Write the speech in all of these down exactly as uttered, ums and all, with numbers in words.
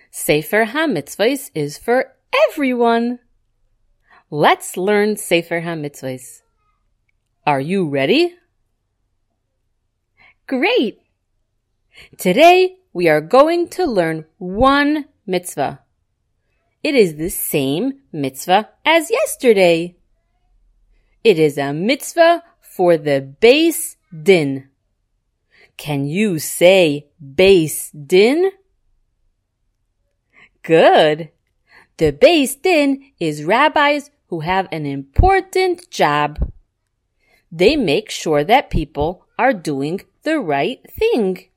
Sefer HaMitzvahs is for everyone. Let's learn Sefer HaMitzvahs. Are you ready? Great! Today we are going to learn one mitzvah. It is the same mitzvah as yesterday. It is a mitzvah for the Beis Din. Can you say Beis Din? Good. The Beis Din is rabbis who have an important job. They make sure that people are doing the right thing.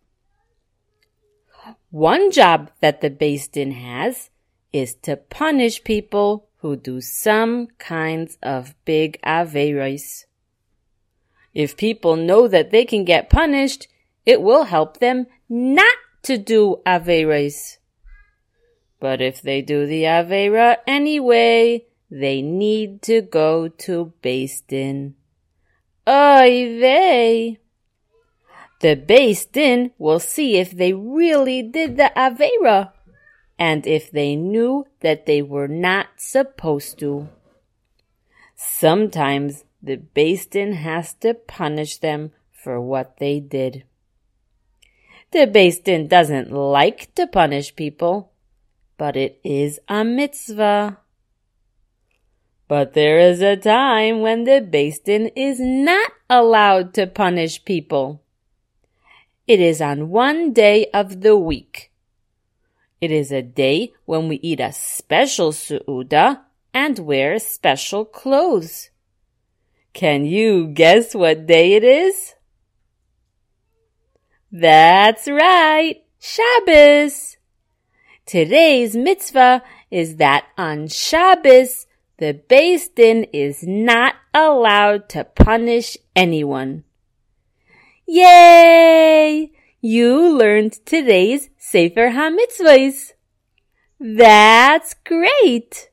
One job that the Beis Din has is to punish people who do some kinds of big aveiros. If people know that they can get punished, it will help them not to do aveiros. But if they do the aveira anyway, they need to go to Beis Din. Oy vey! The Beis Din will see if they really did the aveira, and if they knew that they were not supposed to. Sometimes the Beis Din has to punish them for what they did. The Beis Din doesn't like to punish people, but it is a mitzvah. But there is a time when the Beis Din is not allowed to punish people. It is on one day of the week. It is a day when we eat a special su'uda and wear special clothes. Can you guess what day it is? That's right, Shabbos. Today's mitzvah is that on Shabbos, the Beis Din is not allowed to punish anyone. Yay! You learned today's Sefer HaMitzvahs. That's great!